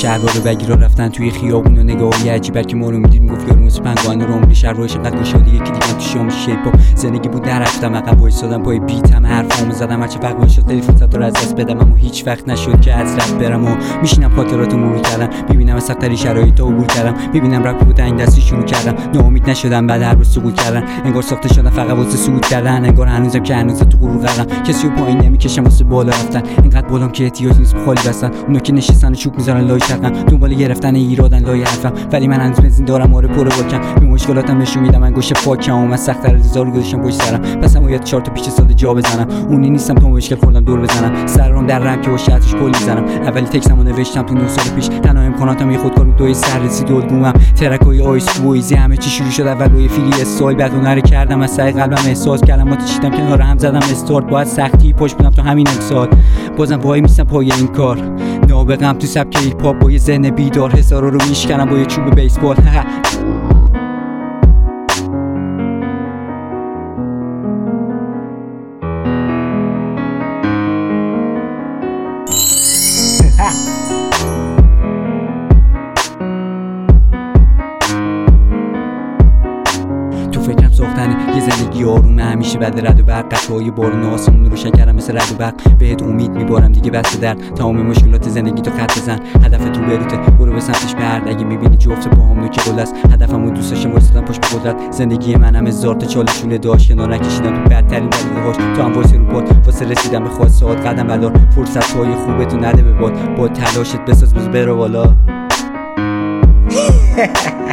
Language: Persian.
شلوار بگیرا رفتن توی خیابون و نگاهی عجیبت که ما رو میدید میگفت یارو مثل پنگوان روملی شهر روش انقدر گشاده یکی دیگه تو شام شیپا زندگی بود نرفتم عقب وایسادم پای بیتم حرفامو زدم هرچه وقت شد خیلی فرصت رو از دست بدم اما هیچ وقت نشد که از رد برم و میشینم خاطراتو مرور کردم ببینم از سخت‌ترین شرایطو عبور کردم ببینم رپ رو تنگ دستی شروع کردم ناامید نشدم بعد هر روز سقوط کردن انگار ساخته شدم فقط واسه صعود کردن انگار هنوزم که هنوز تو غرور غرقم کسی رو پایین نمیکشم واسه بالا رفتن اینقدر بالام که احتیاج نیست خالی بستن اونا که نشستن و چوب میذارن لای شقم دنبال گرفتن ایرادن لای حرفم ولی من هنوز بنزین دارم آره پر واکم به مشکلاتم نشون میدم انگشت پاکم و من سخت‌تر از هزار گذاشتم پشت سرم پس هم باید 4 تا پیچ ساده جا بزنم اونی نیستم تا مشکل خوردم دور بزنم سرم در رم که با شرطش کلی میزنم اولی تکسمو نوشتم تو 9 سال پیش تنها امکاناتم یه خودکار رو دوی سر رسید البومم ترکای آیس بویزی همه چی شروع شد اول با یه فیلی استایل بعد اون رو کردم از سعی قلبم احساس کلمات چیدم کنار هم زدم استارت باید سختی پشت بدم تا همین امسال بازم وای میستم پای این کار نابغم تو سبک هیپ هاپ با یه ذهن بیدار حسارا رو میشکنم با یه چوب بیسبال تو فکرم ساختن یه زندگی آرومه همیشه بعد رد و برق قطعه‌های بارون آسمون روشن کردم مثل رد و برق بهت امید میبارم دیگه بس در تمام مشکلات زندگی تو خط بزن هدفت رو بروته برو به سمتش برد اگه میبینی جفت باهام نوک قل است هدفمو دوست داشتم وایسادم پشت به قدرت زندگی منم هزار تا چاله چوله داشت کنار نکشیدم تو بدترین دلیل‌هاش تو هم واسه رو باد واسه رسیدن به خواسته‌هات قدم بردار فرصت‌های خوبتو نده به باد با تلاشت بساز برو بالا